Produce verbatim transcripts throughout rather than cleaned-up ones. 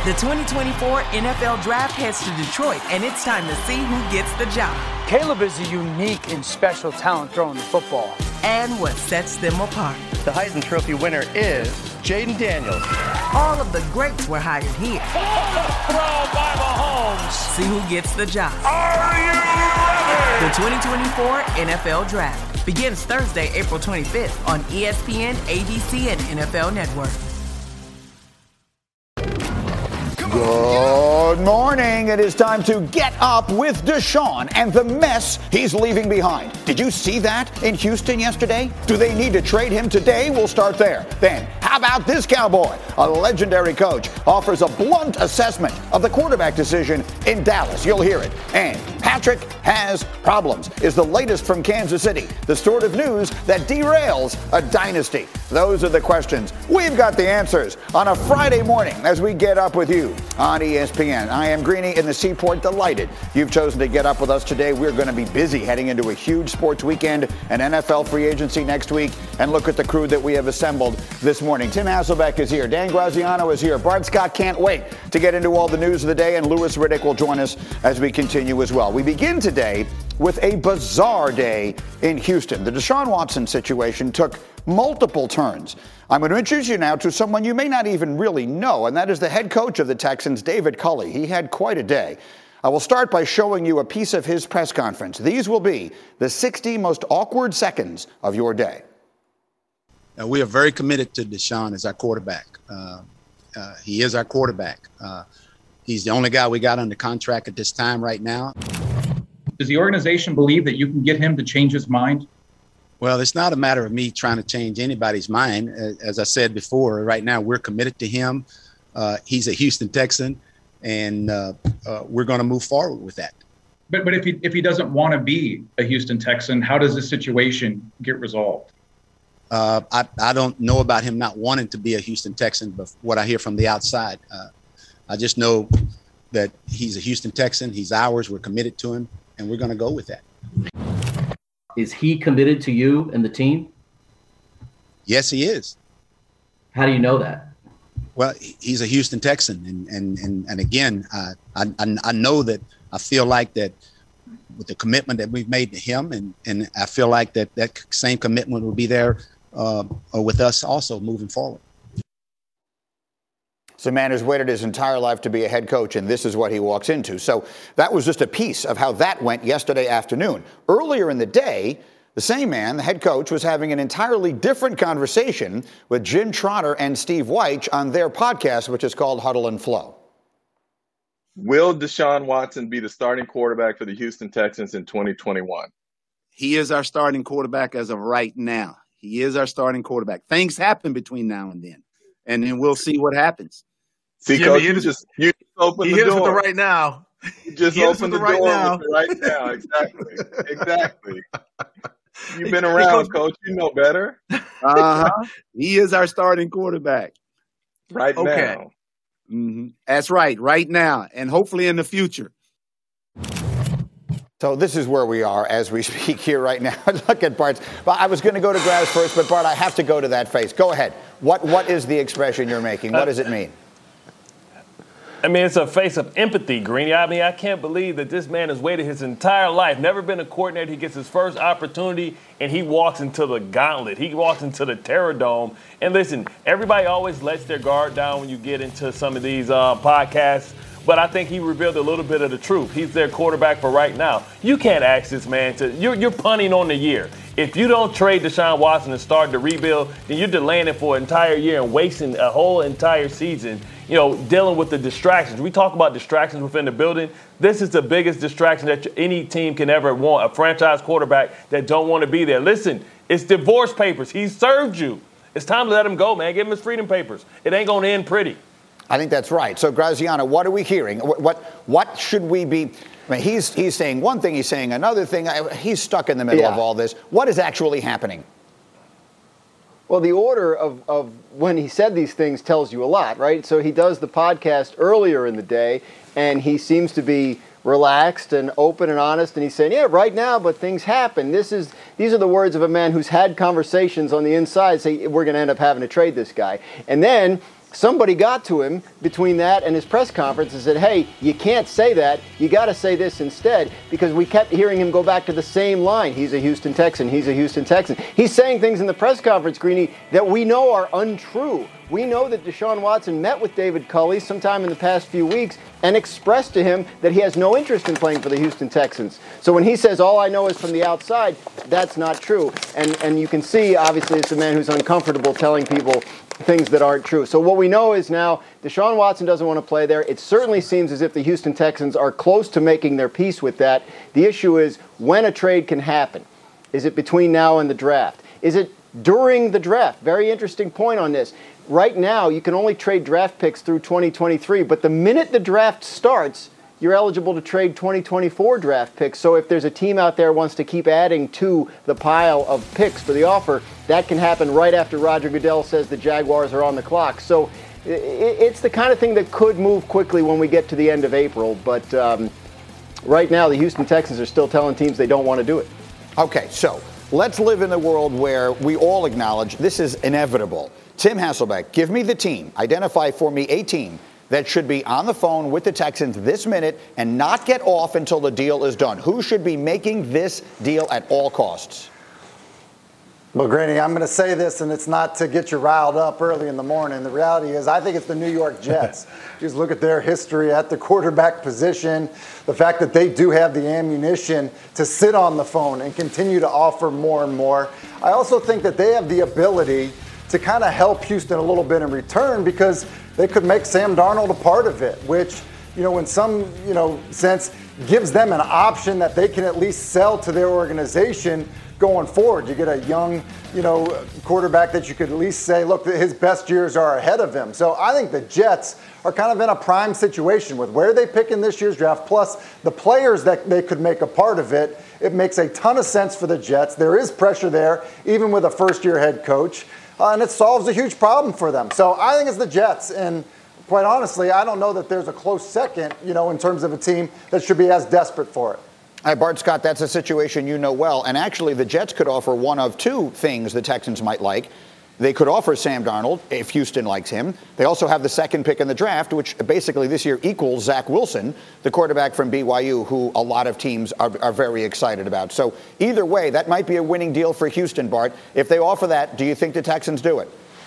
The twenty twenty-four N F L Draft heads to Detroit, and it's time to see who gets the job. Caleb is a unique and special talent throwing the football. And what sets them apart. The Heisman Trophy winner is Jaden Daniels. All of the greats were hired here. Throw by Mahomes. See who gets the job. Are you ready? The twenty twenty-four N F L Draft begins Thursday, April twenty-fifth on E S P N, A B C, and N F L Network. Good morning. It is time to get up with Deshaun and the mess he's leaving behind. Did you see that in Houston yesterday? Do they need to trade him today? We'll start there. Then, how about this cowboy? A legendary coach offers a blunt assessment of the quarterback decision in Dallas. You'll hear it. And Patrick has problems is the latest from Kansas City. The sort of news that derails a dynasty. Those are the questions. We've got the answers on a Friday morning as we get up with you on E S P N. I am Greeny in the Seaport. Delighted you've chosen to get up with us today. We're going to be busy heading into a huge sports weekend, an N F L free agency next week, and look at the crew that we have assembled this morning. Tim Hasselbeck is here. Dan Graziano is here. Bart Scott can't wait to get into all the news of the day, and Louis Riddick will join us as we continue as well. We begin today with a bizarre day in Houston. The Deshaun Watson situation took multiple turns. I'm going to introduce you now to someone you may not even really know, and that is the head coach of the Texans, David Culley. He had quite a day. I will start by showing you a piece of his press conference. These will be the sixty most awkward seconds of your day. Uh, we are very committed to Deshaun as our quarterback. Uh, uh, he is our quarterback. Uh, he's the only guy we got under contract at this time right now. Does the organization believe that you can get him to change his mind? Well, it's not a matter of me trying to change anybody's mind. As I said before, right now we're committed to him. Uh, he's a Houston Texan, and uh, uh, we're going to move forward with that. But but if he if he doesn't want to be a Houston Texan, how does this situation get resolved? Uh, I, I don't know about him not wanting to be a Houston Texan, but what I hear from the outside, uh, I just know that he's a Houston Texan. He's ours. We're committed to him, and we're going to go with that. Is he committed to you and the team? Yes, he is. How do you know that? Well, he's a Houston Texan. And and and, and again, uh, I, I I know that I feel like that with the commitment that we've made to him, and, and I feel like that that same commitment will be there uh, with us also moving forward. It's a man who's waited his entire life to be a head coach, and this is what he walks into. So that was just a piece of how that went yesterday afternoon. Earlier in the day, the same man, the head coach, was having an entirely different conversation with Jim Trotter and Steve Wyche on their podcast, which is called Huddle and Flow. Will Deshaun Watson be the starting quarterback for the Houston Texans in twenty twenty-one? He is our starting quarterback as of right now. He is our starting quarterback. Things happen between now and then, and then we'll see what happens. See, Jimmy, Coach, you you just you just open he the hit door. us with the right now. You just he open the, the right door now. with the right now. Exactly. Exactly. You've been around, Coach. Coach. You know better. Uh-huh. He is our starting quarterback. Right okay. now. Mm-hmm. That's right. Right now. And hopefully in the future. So this is where we are as we speak here right now. Look at Bart's. Well, I was going to go to Graz first, but Bart, I have to go to that face. Go ahead. What What is the expression you're making? What does it mean? I mean, it's a face of empathy, Greeny. I mean, I can't believe that this man has waited his entire life, never been a coordinator. He gets his first opportunity, and he walks into the gauntlet. He walks into the Terror Dome. And listen, everybody always lets their guard down when you get into some of these uh, podcasts. But I think he revealed a little bit of the truth. He's their quarterback for right now. You can't ask this man to – you're you're punting on the year. If you don't trade Deshaun Watson and start the rebuild, then you're delaying it for an entire year and wasting a whole entire season, you know, dealing with the distractions. We talk about distractions within the building. This is the biggest distraction that any team can ever want, a franchise quarterback that don't want to be there. Listen, it's divorce papers. He served you. It's time to let him go, man. Give him his freedom papers. It ain't going to end pretty. I think that's right. So, Graziano, what are we hearing? What what, what should we be – I mean, he's, he's saying one thing, he's saying another thing. He's stuck in the middle yeah. of all this. What is actually happening? Well, the order of, of when he said these things tells you a lot, right? So he does the podcast earlier in the day, and he seems to be relaxed and open and honest, and he's saying, yeah, right now, but things happen. This is These are the words of a man who's had conversations on the inside, say, we're going to end up having to trade this guy. And then somebody got to him between that and his press conference and said, hey, you can't say that. You got to say this instead, because we kept hearing him go back to the same line. He's a Houston Texan. He's a Houston Texan. He's saying things in the press conference, Greeny, that we know are untrue. We know that Deshaun Watson met with David Culley sometime in the past few weeks and expressed to him that he has no interest in playing for the Houston Texans. So when he says, all I know is from the outside, that's not true. And and you can see, obviously, it's a man who's uncomfortable telling people things that aren't true. So what we know is now Deshaun Watson doesn't want to play there. It certainly seems as if the Houston Texans are close to making their peace with that. The issue is when a trade can happen. Is it between now and the draft? Is it during the draft? Very interesting point on this. Right now, you can only trade draft picks through twenty twenty-three, but the minute the draft starts, you're eligible to trade twenty twenty-four draft picks. So if there's a team out there who wants to keep adding to the pile of picks for the offer, that can happen right after Roger Goodell says the Jaguars are on the clock. So it's the kind of thing that could move quickly when we get to the end of April. But um, right now, the Houston Texans are still telling teams they don't want to do it. Okay, so let's live in a world where we all acknowledge this is inevitable. Tim Hasselbeck, give me the team. Identify for me a team that should be on the phone with the Texans this minute and not get off until the deal is done. Who should be making this deal at all costs? Well, Greeny, I'm going to say this, and it's not to get you riled up early in the morning. The reality is I think it's the New York Jets. Just look at their history at the quarterback position, the fact that they do have the ammunition to sit on the phone and continue to offer more and more. I also think that they have the ability to kind of help Houston a little bit in return, because they could make Sam Darnold a part of it, which, you know, in some, you know, sense gives them an option that they can at least sell to their organization going forward. You get a young, you know, quarterback that you could at least say, look, his best years are ahead of him. So I think the Jets are kind of in a prime situation with where they pick in this year's draft, plus the players that they could make a part of it. It makes a ton of sense for the Jets. There is pressure there, even with a first-year head coach. Uh, and it solves a huge problem for them. So I think it's the Jets. And quite honestly, I don't know that there's a close second, you know, in terms of a team that should be as desperate for it. Hi, Bart Scott, that's a situation you know well. And actually, the Jets could offer one of two things the Texans might like. They could offer Sam Darnold if Houston likes him. They also have the second pick in the draft, which basically this year equals Zach Wilson, the quarterback from B Y U, who a lot of teams are, are very excited about. So either way, that might be a winning deal for Houston, Bart. If they offer that, do you think the Texans do it?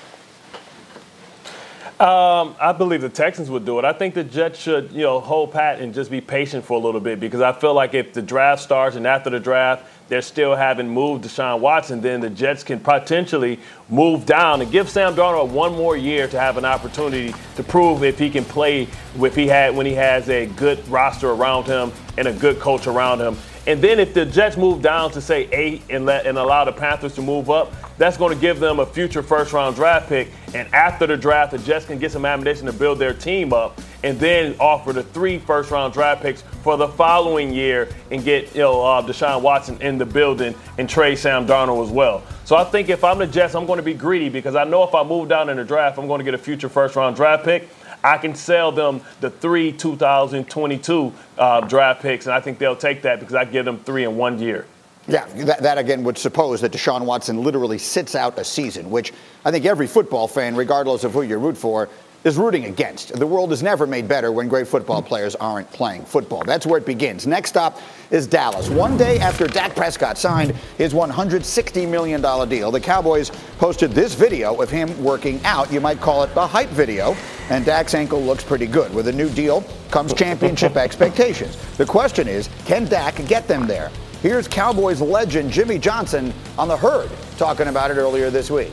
Um, I believe the Texans would do it. I think the Jets should, you know, hold pat and just be patient for a little bit, because I feel like if the draft starts and after the draft they still haven't moved Deshaun Watson, then the Jets can potentially move down and give Sam Darnold one more year to have an opportunity to prove if he can play if he had when he has a good roster around him and a good coach around him. And then if the Jets move down to, say, eight and let and allow the Panthers to move up, that's going to give them a future first-round draft pick. And after the draft, the Jets can get some ammunition to build their team up and then offer the three first-round draft picks for the following year and get, you know, uh, Deshaun Watson in the building and trade Sam Darnold as well. So I think if I'm the Jets, I'm going to be greedy, because I know if I move down in the draft, I'm going to get a future first-round draft pick. I can sell them the three two thousand twenty-two uh, draft picks, and I think they'll take that because I give them three in one year. Yeah, that, that again would suppose that Deshaun Watson literally sits out a season, which I think every football fan, regardless of who you root for, is rooting against. The world is never made better when great football players aren't playing football. That's where it begins. Next stop is Dallas. One day after Dak Prescott signed his one hundred sixty million dollars deal, the Cowboys posted this video of him working out. You might call it a hype video, and Dak's ankle looks pretty good. With a new deal comes championship expectations. The question is, can Dak get them there? Here's Cowboys legend Jimmy Johnson on The Herd talking about it earlier this week.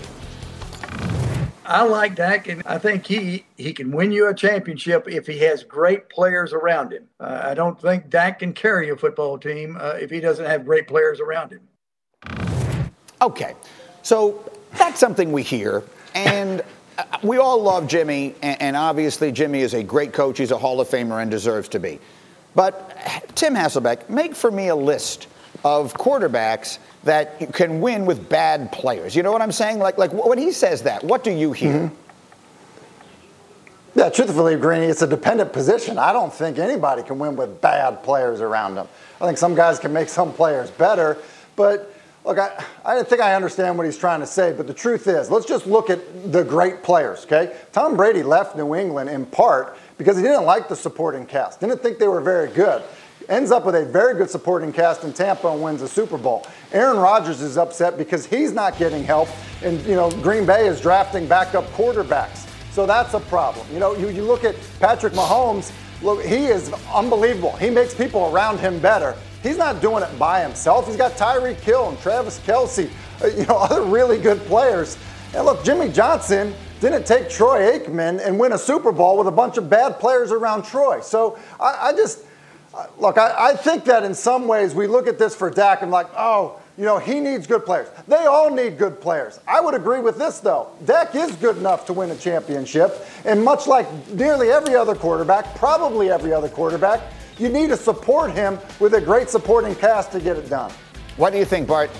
I like Dak, and I think he, he can win you a championship if he has great players around him. Uh, I don't think Dak can carry a football team uh, if he doesn't have great players around him. Okay, so that's something we hear, and we all love Jimmy, and, and obviously Jimmy is a great coach. He's a Hall of Famer and deserves to be. But Tim Hasselbeck, make for me a list of quarterbacks that can win with bad players. You know what I'm saying? Like, like when he says that, what do you hear? Mm-hmm. Yeah, truthfully, Greeny, it's a dependent position. I don't think anybody can win with bad players around them. I think some guys can make some players better, but Look, I, I think I understand what he's trying to say, but the truth is, let's just look at the great players, okay? Tom Brady left New England in part because he didn't like the supporting cast, didn't think they were very good. Ends up with a very good supporting cast in Tampa and wins a Super Bowl. Aaron Rodgers is upset because he's not getting help, and you know Green Bay is drafting backup quarterbacks. So that's a problem. You know, you, you look at Patrick Mahomes, look, he is unbelievable. He makes people around him better. He's not doing it by himself. He's got Tyreek Hill and Travis Kelce, you know, other really good players. And look, Jimmy Johnson didn't take Troy Aikman and win a Super Bowl with a bunch of bad players around Troy. So I, I just, look, I, I think that in some ways we look at this for Dak and like, oh, you know, he needs good players. They all need good players. I would agree with this, though. Dak is good enough to win a championship. And much like nearly every other quarterback, probably every other quarterback, you need to support him with a great supporting cast to get it done. What do you think, Bart?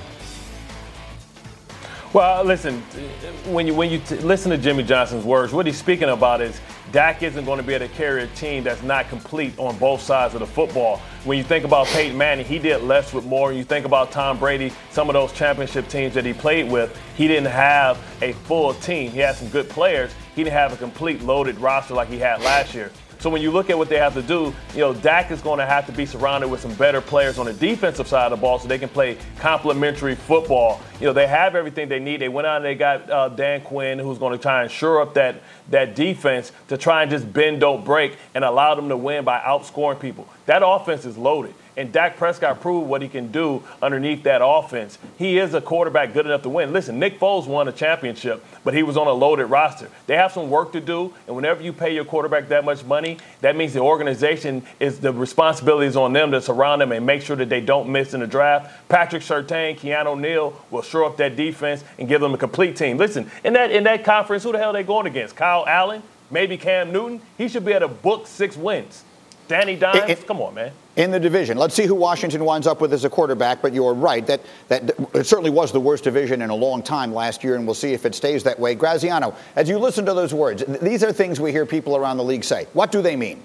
Well, listen, when you when you t- listen to Jimmy Johnson's words, what he's speaking about is Dak isn't going to be able to carry a team that's not complete on both sides of the football. When you think about Peyton Manning, he did less with more. You think about Tom Brady, some of those championship teams that he played with, he didn't have a full team. He had some good players. He didn't have a complete loaded roster like he had last year. So when you look at what they have to do, you know, Dak is going to have to be surrounded with some better players on the defensive side of the ball so they can play complementary football. You know, they have everything they need. They went out and they got uh, Dan Quinn, who's going to try and shore up that, that defense to try and just bend, don't break, and allow them to win by outscoring people. That offense is loaded. And Dak Prescott proved what he can do underneath that offense. He is a quarterback good enough to win. Listen, Nick Foles won a championship, but he was on a loaded roster. They have some work to do, and whenever you pay your quarterback that much money, that means the organization is the responsibility is on them to surround them and make sure that they don't miss in the draft. Patrick Surtain, Keanu Neal will shore up that defense and give them a complete team. Listen, in that in that conference, who the hell are they going against? Kyle Allen? Maybe Cam Newton? He should be able to book six wins. Danny Dimes? It, it, Come on, man. In the division. Let's see who Washington winds up with as a quarterback, but you're right. That, that it certainly was the worst division in a long time last year, and we'll see if it stays that way. Graziano, as you listen to those words, these are things we hear people around the league say. What do they mean?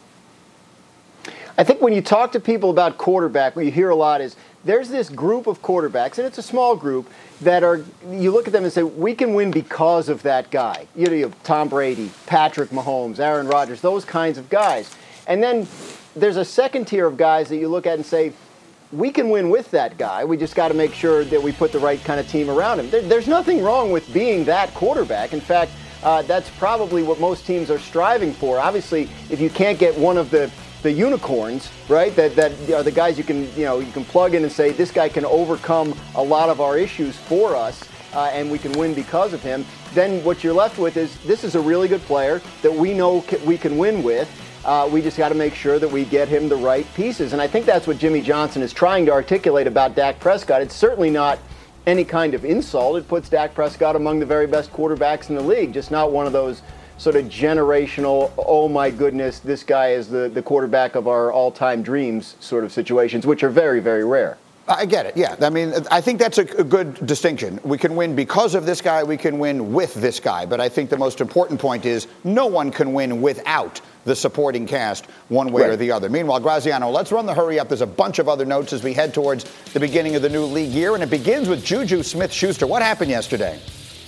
I think when you talk to people about quarterback, what you hear a lot is there's this group of quarterbacks, and it's a small group, that are, you look at them and say, we can win because of that guy. You know, you have Tom Brady, Patrick Mahomes, Aaron Rodgers, those kinds of guys. And then there's a second tier of guys that you look at and say, we can win with that guy. We just got to make sure that we put the right kind of team around him. There, there's nothing wrong with being that quarterback. In fact, uh, that's probably what most teams are striving for. Obviously, if you can't get one of the the unicorns, right, that that are the guys you can you know you can plug in and say this guy can overcome a lot of our issues for us, uh, and we can win because of him. Then what you're left with is this is a really good player that we know we can win with. Uh, we just got to make sure that we get him the right pieces. And I think that's what Jimmy Johnson is trying to articulate about Dak Prescott. It's certainly not any kind of insult. It puts Dak Prescott among the very best quarterbacks in the league, just not one of those sort of generational, oh my goodness, this guy is the, the quarterback of our all-time dreams sort of situations, which are very, very rare. I get it, yeah. I mean, I think that's a good distinction. We can win because of this guy, we can win with this guy. But I think the most important point is no one can win without the supporting cast one way right. or the other. Meanwhile, Graziano, let's run the hurry up. There's a bunch of other notes as we head towards the beginning of the new league year, and it begins with Juju Smith-Schuster. What happened yesterday?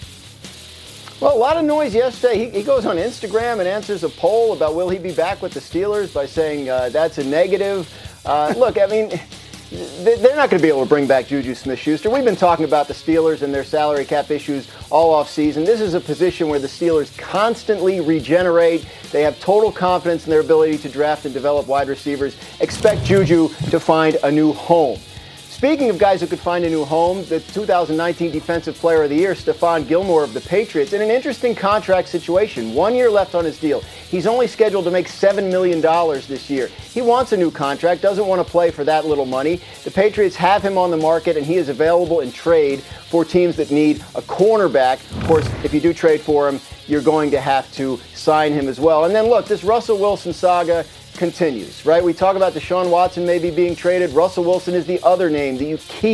Well, a lot of noise yesterday. He, he goes on Instagram and answers a poll about will he be back with the Steelers by saying uh, that's a negative. Uh, look, I mean, they're not going to be able to bring back Juju Smith-Schuster. We've been talking about the Steelers and their salary cap issues all offseason. This is a position where the Steelers constantly regenerate. They have total confidence in their ability to draft and develop wide receivers. Expect Juju to find a new home. Speaking of guys who could find a new home, the two thousand nineteen Defensive Player of the Year, Stephon Gilmore of the Patriots, in an interesting contract situation. One year left on his deal. He's only scheduled to make seven million dollars this year. He wants a new contract, doesn't want to play for that little money. The Patriots have him on the market, and he is available in trade for teams that need a cornerback. Of course, if you do trade for him, you're going to have to sign him as well. And then, look, this Russell Wilson saga continues, right? We talk about Deshaun Watson maybe being traded. Russell Wilson is the other name that you keep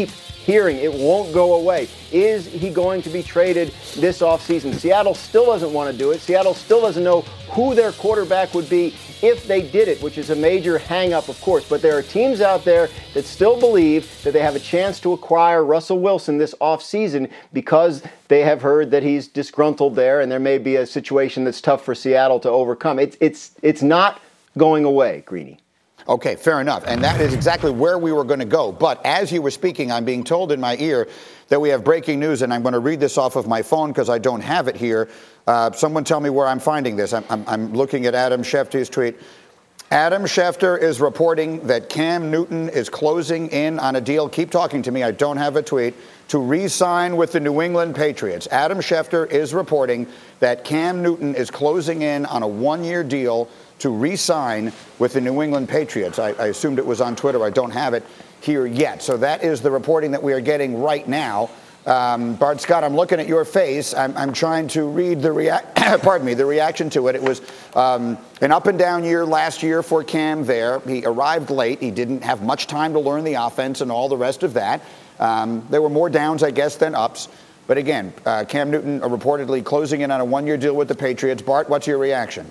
hearing it won't go away. Is he going to be traded this offseason? Seattle still doesn't want to do it. Seattle still doesn't know who their quarterback would be if they did it, which is a major hang-up, of course. But there are teams out there that still believe that they have a chance to acquire Russell Wilson this offseason because they have heard that he's disgruntled there, and there may be a situation that's tough for Seattle to overcome. It's it's it's not going away, Greeny. Okay, fair enough. And that is exactly where we were going to go. But as you were speaking, I'm being told in my ear that we have breaking news, and I'm going to read this off of my phone because I don't have it here. Uh, someone tell me where I'm finding this. I'm, I'm, I'm looking at Adam Schefter's tweet. Adam Schefter is reporting that Cam Newton is closing in on a deal. Keep talking to me. I don't have a tweet. To re-sign with the New England Patriots. Adam Schefter is reporting that Cam Newton is closing in on a one-year deal to re-sign with the New England Patriots. I, I assumed it was on Twitter. I don't have it here yet. So that is the reporting that we are getting right now. Um, Bart Scott, I'm looking at your face. I'm, I'm trying to read the react. pardon me, the reaction to it. It was um, an up and down year last year for Cam. There, he arrived late. He didn't have much time to learn the offense and all the rest of that. Um, there were more downs, I guess, than ups. But again, uh, Cam Newton uh, reportedly closing in on a one-year deal with the Patriots. Bart, what's your reaction?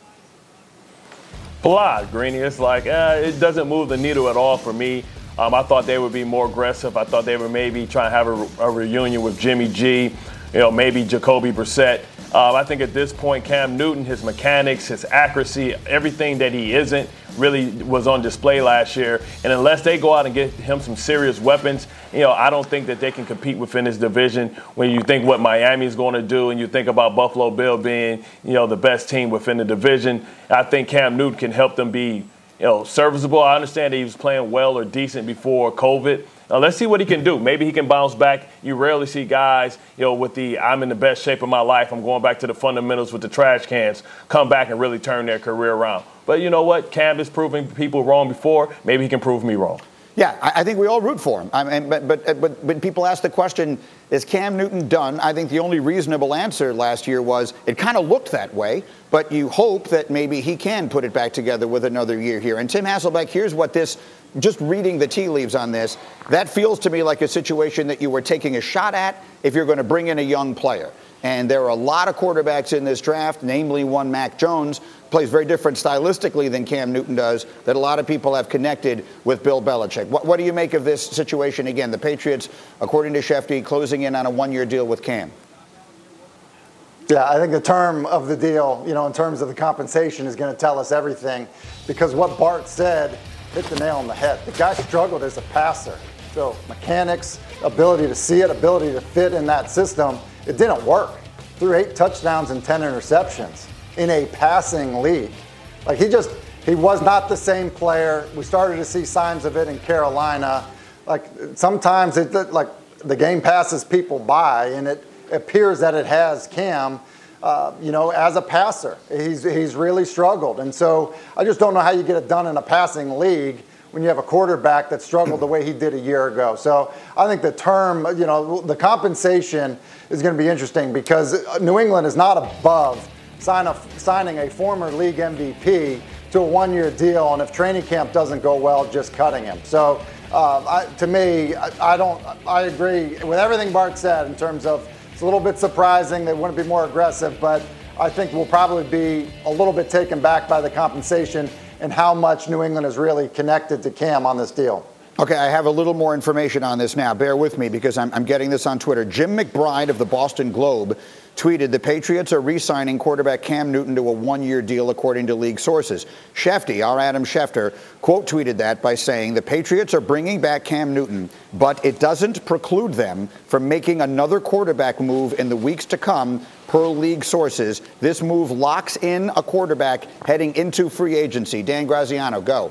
Blah, Greeny. It's like, uh, it doesn't move the needle at all for me. Um, I thought they would be more aggressive. I thought they would maybe try and have a, a reunion with Jimmy G, you know, maybe Jacoby Brissett. Um, I think at this point, Cam Newton, his mechanics, his accuracy, everything that he isn't really was on display last year. And unless they go out and get him some serious weapons, you know, I don't think that they can compete within this division. When you think what Miami is going to do and you think about Buffalo Bill being, you know, the best team within the division, I think Cam Newton can help them be, you know, serviceable. I understand that he was playing well or decent before COVID. Now, let's see what he can do. Maybe he can bounce back. You rarely see guys, you know, with the I'm in the best shape of my life, I'm going back to the fundamentals with the trash cans, come back and really turn their career around. But you know what? Cam is proving people wrong before. Maybe he can prove me wrong. Yeah, I think we all root for him. I mean, but but but when people ask the question, is Cam Newton done? I think the only reasonable answer last year was it kind of looked that way, but you hope that maybe he can put it back together with another year here. And Tim Hasselbeck, here's what this, just reading the tea leaves on this, that feels to me like a situation that you were taking a shot at if you're going to bring in a young player. And there are a lot of quarterbacks in this draft, namely one Mac Jones, plays very different stylistically than Cam Newton does, that a lot of people have connected with Bill Belichick. What, what do you make of this situation? Again, the Patriots, according to Shefty, closing in on a one-year deal with Cam. Yeah, I think the term of the deal, you know, in terms of the compensation is going to tell us everything, because what Bart said hit the nail on the head. The guy struggled as a passer. So mechanics, ability to see it, ability to fit in that system, it didn't work. Threw eight touchdowns and ten interceptions in a passing league. Like he just, he was not the same player. We started to see signs of it in Carolina. Like sometimes it, like the game passes people by, and it appears that it has Cam, uh, you know, as a passer. He's, he's really struggled. And so I just don't know how you get it done in a passing league when you have a quarterback that struggled the way he did a year ago. So I think the term, you know, the compensation is going to be interesting because New England is not above sign a, signing a former league M V P to a one-year deal, and if training camp doesn't go well, just cutting him. So uh, I, to me, I, I don't, I agree with everything Bart said in terms of it's a little bit surprising they want to be more aggressive, but I think we'll probably be a little bit taken back by the compensation and how much New England is really connected to Cam on this deal. Okay, I have a little more information on this now. Bear with me because I'm, I'm getting this on Twitter. Jim McBride of the Boston Globe tweeted the Patriots are re-signing quarterback Cam Newton to a one-year deal, according to league sources. Shefty, our Adam Schefter, quote tweeted that by saying the Patriots are bringing back Cam Newton, but it doesn't preclude them from making another quarterback move in the weeks to come, per league sources. This move locks in a quarterback heading into free agency. Dan Graziano, go.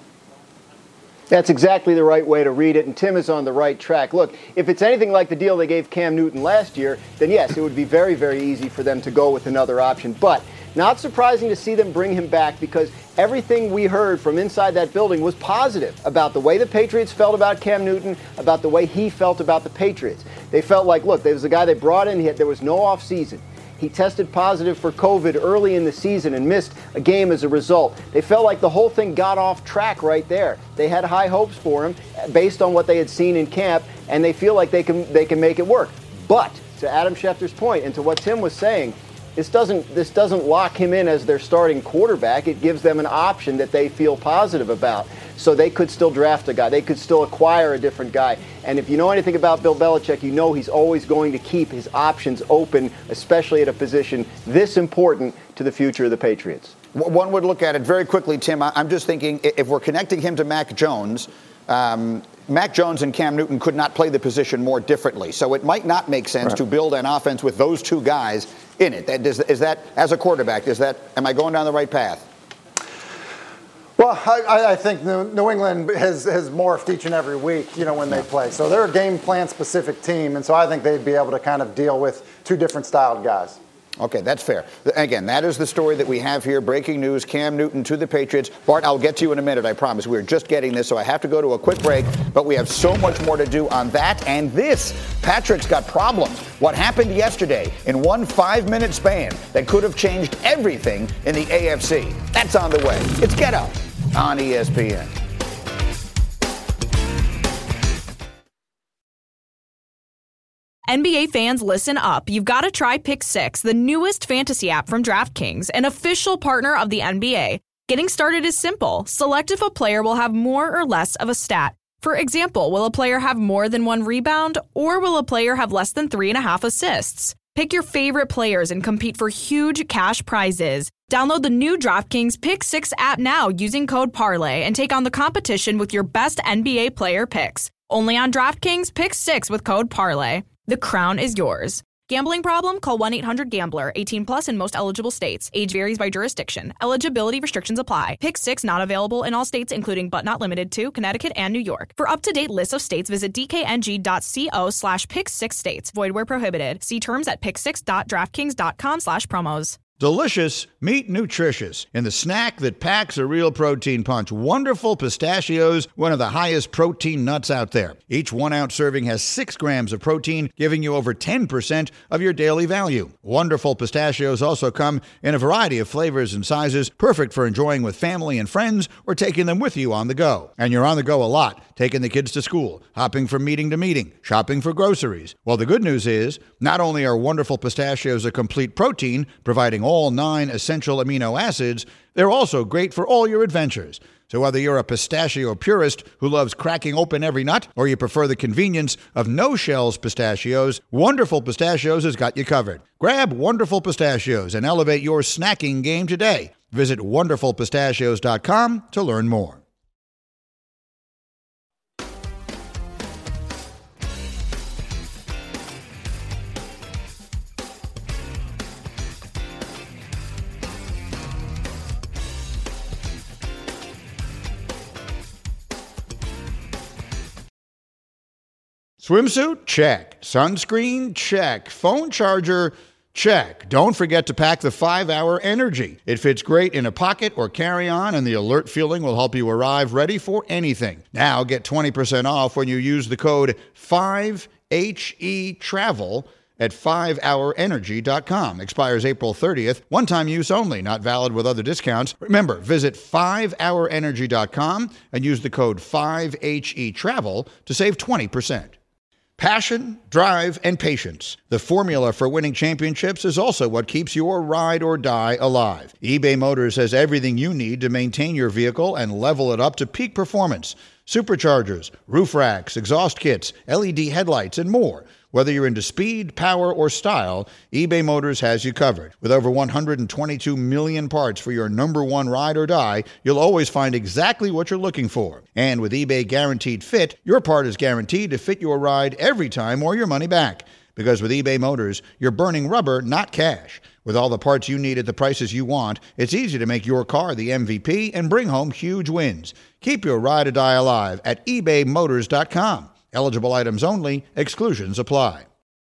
That's exactly the right way to read it, and Tim is on the right track. Look, if it's anything like the deal they gave Cam Newton last year, then yes, it would be very, very easy for them to go with another option. But not surprising to see them bring him back because everything we heard from inside that building was positive about the way the Patriots felt about Cam Newton, about the way he felt about the Patriots. They felt like, look, there was a guy they brought in, he had, there was no offseason. He tested positive for COVID early in the season and missed a game as a result. They felt like the whole thing got off track right there. They had high hopes for him based on what they had seen in camp, and they feel like they can they can make it work. But to Adam Schefter's point and to what Tim was saying, This doesn't this doesn't lock him in as their starting quarterback. It gives them an option that they feel positive about. So they could still draft a guy. They could still acquire a different guy. And if you know anything about Bill Belichick, you know he's always going to keep his options open, especially at a position this important to the future of the Patriots. One would look at it very quickly, Tim. I'm just thinking if we're connecting him to Mac Jones, um, Mac Jones and Cam Newton could not play the position more differently. So it might not make sense right. to build an offense with those two guys in it. That, is, is that, as a quarterback, is that, am I going down the right path? Well, I, I think New England has, has morphed each and every week, you know, when they play. So they're a game plan specific team, and so I think they'd be able to kind of deal with two different styled guys. Okay, that's fair. Again, that is the story that we have here. Breaking news, Cam Newton to the Patriots. Bart, I'll get to you in a minute, I promise. We're just getting this, so I have to go to a quick break. But we have so much more to do on that and this. Patrick's got problems. What happened yesterday in one five-minute span that could have changed everything in the A F C. That's on the way. It's Get Up on E S P N. N B A fans, listen up. You've got to try Pick Six, the newest fantasy app from DraftKings, an official partner of the N B A. Getting started is simple. Select if a player will have more or less of a stat. For example, will a player have more than one rebound, or will a player have less than three and a half assists? Pick your favorite players and compete for huge cash prizes. Download the new DraftKings Pick Six app now using code Parlay and take on the competition with your best N B A player picks. Only on DraftKings Pick Six with code Parlay. The crown is yours. Gambling problem? Call one eight hundred gambler. eighteen plus in most eligible states. Age varies by jurisdiction. Eligibility restrictions apply. Pick Six not available in all states, including but not limited to Connecticut and New York. For up-to-date lists of states, visit dkng.co slash pick six states. Void where prohibited. See terms at pick six dot draftkings dot com slash promos. Delicious, meet nutritious. In the snack that packs a real protein punch, Wonderful Pistachios, one of the highest protein nuts out there. Each one-ounce serving has six grams of protein, giving you over ten percent of your daily value. Wonderful Pistachios also come in a variety of flavors and sizes, perfect for enjoying with family and friends or taking them with you on the go. And you're on the go a lot, taking the kids to school, hopping from meeting to meeting, shopping for groceries. Well, the good news is, not only are Wonderful Pistachios a complete protein, providing all nine essential amino acids, they're also great for all your adventures. So whether you're a pistachio purist who loves cracking open every nut, or you prefer the convenience of no-shells pistachios, Wonderful Pistachios has got you covered. Grab Wonderful Pistachios and elevate your snacking game today. Visit wonderful pistachios dot com to learn more. Swimsuit? Check. Sunscreen? Check. Phone charger? Check. Don't forget to pack the five hour Energy. It fits great in a pocket or carry-on, and the alert feeling will help you arrive ready for anything. Now get twenty percent off when you use the code five H E travel at five hour energy dot com. Expires April thirtieth. One-time use only, not valid with other discounts. Remember, visit five hour energy dot com and use the code five H E travel to save twenty percent. Passion, drive, and patience. The formula for winning championships is also what keeps your ride or die alive. eBay Motors has everything you need to maintain your vehicle and level it up to peak performance. Superchargers, roof racks, exhaust kits, L E D headlights, and more. Whether you're into speed, power, or style, eBay Motors has you covered. With over one hundred twenty-two million parts for your number one ride or die, you'll always find exactly what you're looking for. And with eBay Guaranteed Fit, your part is guaranteed to fit your ride every time or your money back. Because with eBay Motors, you're burning rubber, not cash. With all the parts you need at the prices you want, it's easy to make your car the M V P and bring home huge wins. Keep your ride or die alive at ebay motors dot com. Eligible items only. Exclusions apply.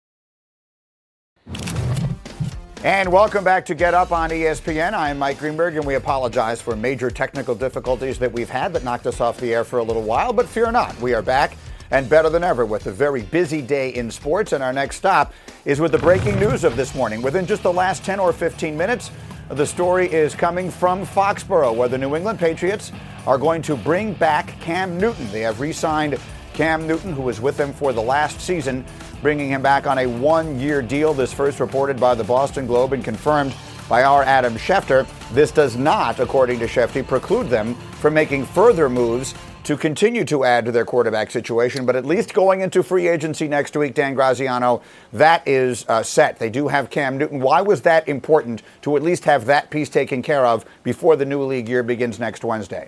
And welcome back to Get Up on E S P N. I'm Mike Greenberg, and we apologize for major technical difficulties that we've had that knocked us off the air for a little while. But fear not, we are back and better than ever with a very busy day in sports. And our next stop is with the breaking news of this morning. Within just the last ten or fifteen minutes, the story is coming from Foxborough, where the New England Patriots are going to bring back Cam Newton. They have re-signed Cam Newton, who was with them for the last season, bringing him back on a one-year deal. This first reported by the Boston Globe and confirmed by our Adam Schefter. This does not, according to Schefter, preclude them from making further moves to continue to add to their quarterback situation, but at least going into free agency next week, Dan Graziano, that is uh, set. They do have Cam Newton. Why was that important to at least have that piece taken care of before the new league year begins next Wednesday?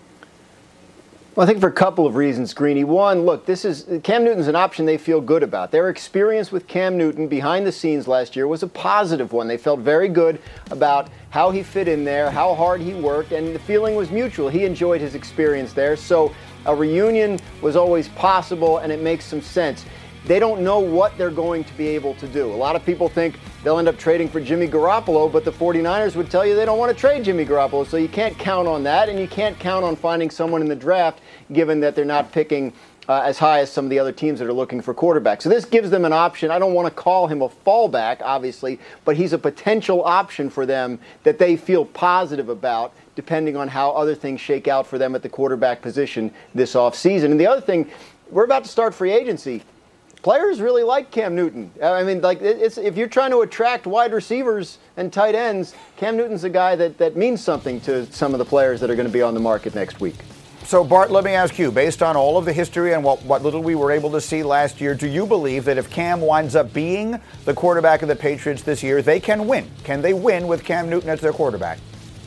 Well, I think for a couple of reasons, Greeny. One, look, this is Cam Newton's an option they feel good about. Their experience with Cam Newton behind the scenes last year was a positive one. They felt very good about how he fit in there, how hard he worked, and the feeling was mutual. He enjoyed his experience there, so a reunion was always possible, and it makes some sense. They don't know what they're going to be able to do. A lot of people think they'll end up trading for Jimmy Garoppolo, but the 49ers would tell you they don't want to trade Jimmy Garoppolo, so you can't count on that, and you can't count on finding someone in the draft given that they're not picking uh, as high as some of the other teams that are looking for quarterbacks. So this gives them an option. I don't want to call him a fallback, obviously, but he's a potential option for them that they feel positive about, depending on how other things shake out for them at the quarterback position this offseason. And the other thing, we're about to start free agency. Players really like Cam Newton. I mean, like, it's, if you're trying to attract wide receivers and tight ends, Cam Newton's a guy that, that means something to some of the players that are going to be on the market next week. So, Bart, let me ask you, based on all of the history and what, what little we were able to see last year, do you believe that if Cam winds up being the quarterback of the Patriots this year, they can win? Can they win with Cam Newton as their quarterback?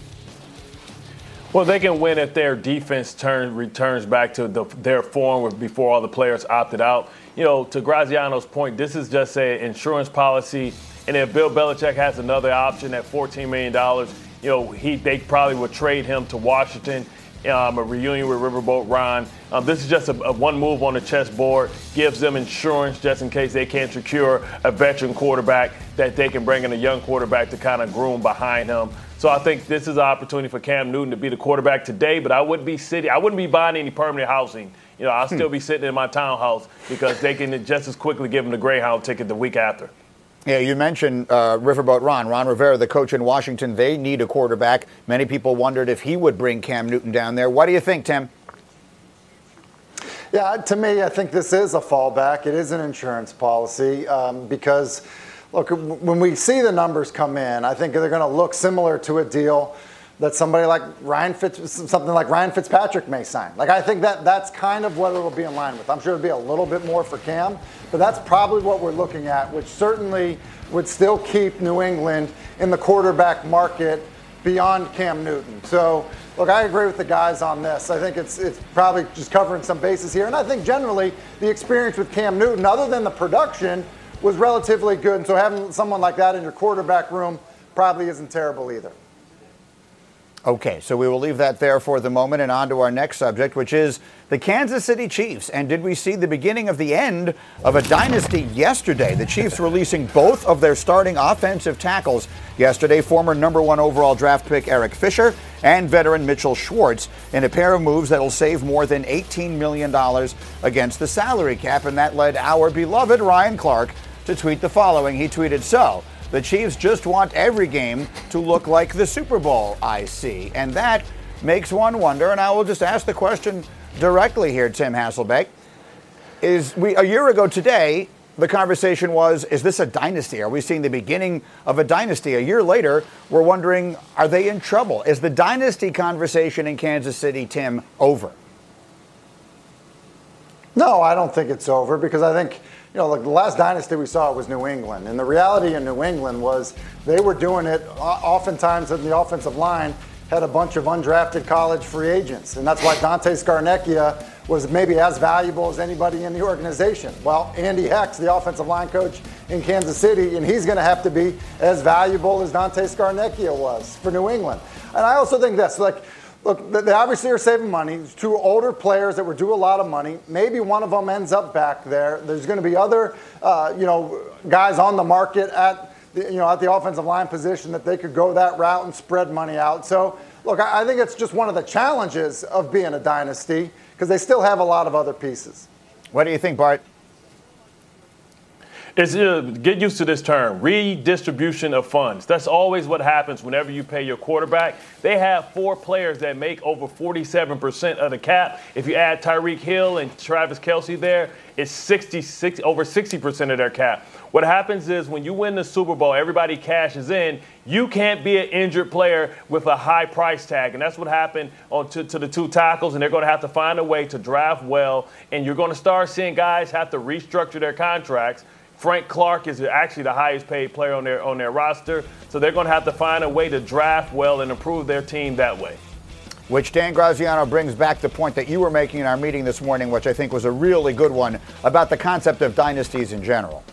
Well, they can win if their defense turn, returns back to the, their form before all the players opted out. You know, to Graziano's point, this is just an insurance policy. And if Bill Belichick has another option at fourteen million dollars, you know, he they probably would trade him to Washington, um, a reunion with Riverboat Ron. Um, this is just a, a one move on the chessboard, gives them insurance just in case they can't secure a veteran quarterback that they can bring in a young quarterback to kind of groom behind him. So I think this is an opportunity for Cam Newton to be the quarterback today, but I wouldn't be sitting, I wouldn't be buying any permanent housing. You know, I'll still be sitting in my townhouse because they can just as quickly give him the Greyhound ticket the week after. Yeah, you mentioned uh, Riverboat Ron. Ron Rivera, the coach in Washington, they need a quarterback. Many people wondered if he would bring Cam Newton down there. What do you think, Tim? Yeah, to me, I think this is a fallback. It is an insurance policy um, because, look, when we see the numbers come in, I think they're going to look similar to a deal that somebody like Ryan Fitz, something like Ryan Fitzpatrick may sign. Like, I think that that's kind of what it'll be in line with. I'm sure it'll be a little bit more for Cam, but that's probably what we're looking at, which certainly would still keep New England in the quarterback market beyond Cam Newton. So, look, I agree with the guys on this. I think it's it's probably just covering some bases here. And I think generally the experience with Cam Newton, other than the production, was relatively good. And so having someone like that in your quarterback room probably isn't terrible either. Okay, so we will leave that there for the moment and on to our next subject, which is the Kansas City Chiefs. And did we see the beginning of the end of a dynasty yesterday? The Chiefs releasing both of their starting offensive tackles yesterday, former number one overall draft pick Eric Fisher and veteran Mitchell Schwartz, in a pair of moves that will save more than eighteen million dollars against the salary cap. And that led our beloved Ryan Clark to tweet the following. He tweeted, "So, the Chiefs just want every game to look like the Super Bowl, I see." And that makes one wonder, and I will just ask the question directly here, Tim Hasselbeck. Is we a year ago today, the conversation was, is this a dynasty? Are we seeing the beginning of a dynasty? A year later, we're wondering, are they in trouble? Is the dynasty conversation in Kansas City, Tim, over? No, I don't think it's over because I think, you know, like the last dynasty we saw was New England. And the reality in New England was they were doing it oftentimes in the offensive line, had a bunch of undrafted college free agents. And that's why Dante Scarnecchia was maybe as valuable as anybody in the organization. Well, Andy Hex, the offensive line coach in Kansas City, and he's going to have to be as valuable as Dante Scarnecchia was for New England. And I also think this, like, look, they obviously are saving money. There's two older players that were due a lot of money. Maybe one of them ends up back there. There's going to be other, uh, you know, guys on the market at, the, you know, at the offensive line position that they could go that route and spread money out. So, look, I, I think it's just one of the challenges of being a dynasty because they still have a lot of other pieces. What do you think, Bart? It's, uh, get used to this term, redistribution of funds. That's always what happens whenever you pay your quarterback. They have four players that make over forty-seven percent of the cap. If you add Tyreek Hill and Travis Kelce there, it's sixty-six, over sixty percent of their cap. What happens is when you win the Super Bowl, everybody cashes in. You can't be an injured player with a high price tag. And that's what happened on to, to the two tackles. And they're going to have to find a way to draft well. And you're going to start seeing guys have to restructure their contracts. Frank Clark is actually the highest paid player on their on their roster. So they're going to have to find a way to draft well and improve their team that way. Which Dan Graziano brings back the point that you were making in our meeting this morning, which I think was a really good one, about the concept of dynasties in general.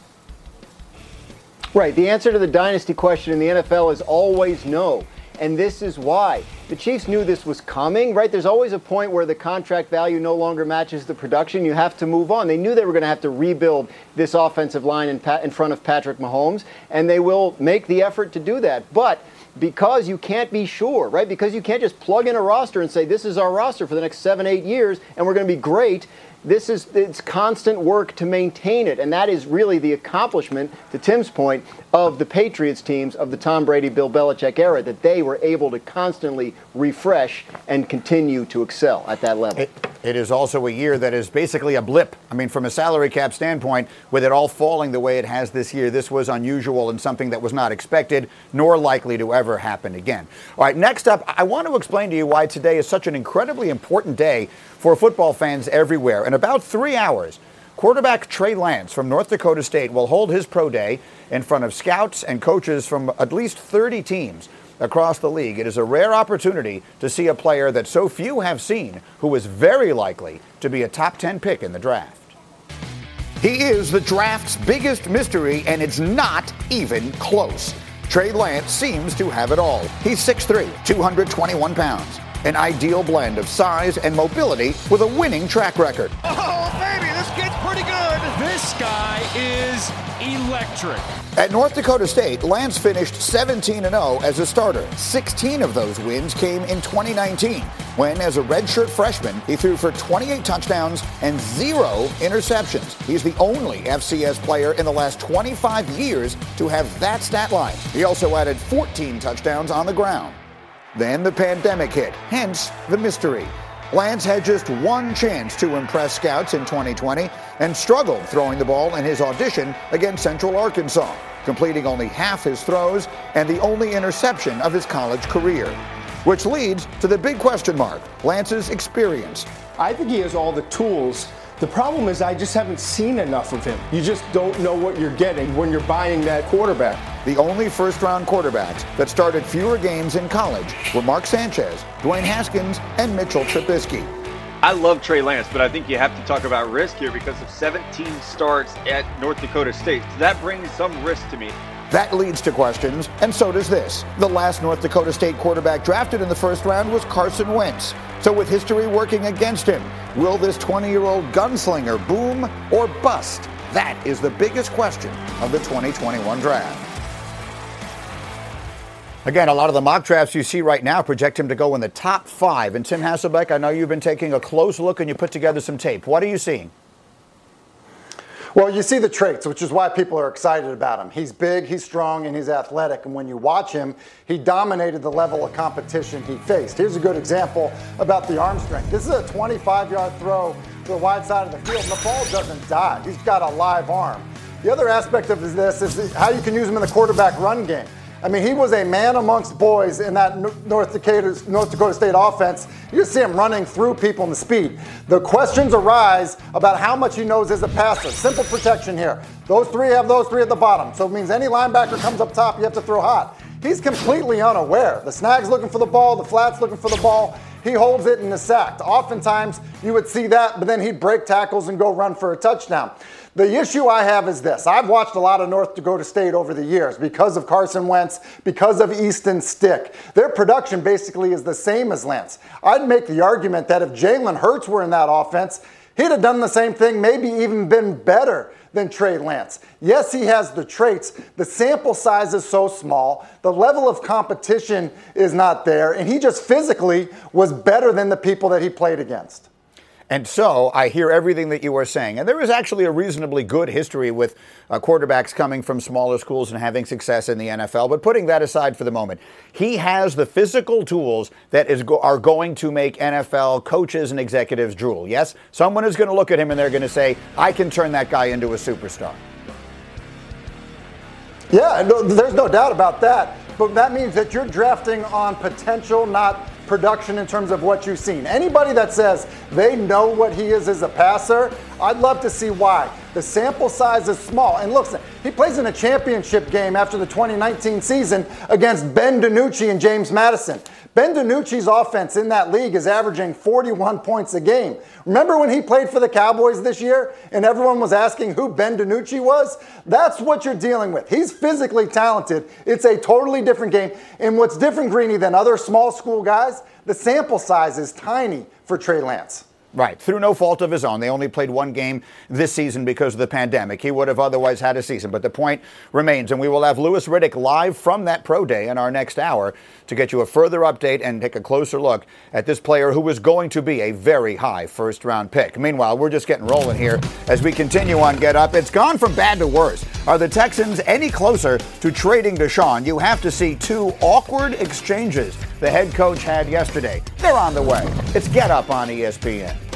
Right. The answer to the dynasty question in the N F L is always no. And this is why. The Chiefs knew this was coming, right? There's always a point where the contract value no longer matches the production. You have to move on. They knew they were going to have to rebuild this offensive line in, in front of Patrick Mahomes, and they will make the effort to do that. But because you can't be sure, right? Because you can't just plug in a roster and say, this is our roster for the next seven, eight years, and we're going to be great. This is it's constant work to maintain it, and that is really the accomplishment, to Tim's point, of the Patriots teams of the Tom Brady, Bill Belichick era, that they were able to constantly refresh and continue to excel at that level. It, it is also a year that is basically a blip. I mean, from a salary cap standpoint, with it all falling the way it has this year, this was unusual and something that was not expected, nor likely to ever happen again. All right, next up, I want to explain to you why today is such an incredibly important day for football fans everywhere. In about three hours, quarterback Trey Lance from North Dakota State will hold his pro day in front of scouts and coaches from at least thirty teams across the league. It is a rare opportunity to see a player that so few have seen, who is very likely to be a top ten pick in the draft. He is the draft's biggest mystery, and it's not even close. Trey Lance seems to have it all. He's six three, two hundred twenty-one pounds. An ideal blend of size and mobility with a winning track record. Oh, baby, this kid's pretty good. This guy is electric. At North Dakota State, Lance finished seventeen and oh as a starter. sixteen of those wins came in twenty nineteen, when, as a redshirt freshman, he threw for twenty-eight touchdowns and zero interceptions. He's the only F C S player in the last twenty-five years to have that stat line. He also added fourteen touchdowns on the ground. Then the pandemic hit, hence the mystery. Lance had just one chance to impress scouts in twenty twenty and struggled throwing the ball in his audition against Central Arkansas, completing only half his throws and the only interception of his college career. Which leads to the big question mark, Lance's experience. I think he has all the tools. The problem is I just haven't seen enough of him. You just don't know what you're getting when you're buying that quarterback. The only first-round quarterbacks that started fewer games in college were Mark Sanchez, Dwayne Haskins, and Mitchell Trubisky. I love Trey Lance, but I think you have to talk about risk here because of seventeen starts at North Dakota State. So that brings some risk to me. That leads to questions, and so does this. The last North Dakota State quarterback drafted in the first round was Carson Wentz. So with history working against him, will this twenty-year-old gunslinger boom or bust? That is the biggest question of the twenty twenty-one draft. Again, a lot of the mock drafts you see right now project him to go in the top five. And Tim Hasselbeck, I know you've been taking a close look and you put together some tape. What are you seeing? Well, you see the traits, which is why people are excited about him. He's big, he's strong, and he's athletic. And when you watch him, he dominated the level of competition he faced. Here's a good example about the arm strength. This is a twenty-five-yard throw to the wide side of the field, and the ball doesn't die. He's got a live arm. The other aspect of this is how you can use him in the quarterback run game. I mean, he was a man amongst boys in that North Dakota, North Dakota State offense. You see him running through people in the speed. The questions arise about how much he knows as a passer. Simple protection here. Those three have those three at the bottom. So it means any linebacker comes up top, you have to throw hot. He's completely unaware. The snag's looking for the ball, the flat's looking for the ball. He holds it and is sacked. Oftentimes, you would see that, but then he'd break tackles and go run for a touchdown. The issue I have is this. I've watched a lot of North Dakota State over the years because of Carson Wentz, because of Easton Stick. Their production basically is the same as Lance. I'd make the argument that if Jalen Hurts were in that offense, he'd have done the same thing, maybe even been better than Trey Lance. Yes, he has the traits. The sample size is so small. The level of competition is not there. And he just physically was better than the people that he played against. And so I hear everything that you are saying. And there is actually a reasonably good history with uh, quarterbacks coming from smaller schools and having success in the N F L. But putting that aside for the moment, he has the physical tools that is go- are going to make N F L coaches and executives drool. Yes, someone is going to look at him and they're going to say, I can turn that guy into a superstar. Yeah, no, there's no doubt about that. But that means that you're drafting on potential, not production in terms of what you've seen. Anybody that says they know what he is as a passer, I'd love to see why. The sample size is small. And look, he plays in a championship game after the twenty nineteen season against Ben DiNucci and James Madison. Ben DiNucci's offense in that league is averaging forty-one points a game. Remember when he played for the Cowboys this year and everyone was asking who Ben DiNucci was? That's what you're dealing with. He's physically talented. It's a totally different game. And what's different, Greeny, than other small school guys, the sample size is tiny for Trey Lance. Right. Through no fault of his own. They only played one game this season because of the pandemic. He would have otherwise had a season. But the point remains, and we will have Louis Riddick live from that pro day in our next hour to get you a further update and take a closer look at this player who was going to be a very high first-round pick. Meanwhile, we're just getting rolling here as we continue on Get Up. It's gone from bad to worse. Are the Texans any closer to trading Deshaun? You have to see two awkward exchanges the head coach had yesterday. They're on the way. It's Get Up on E S P N.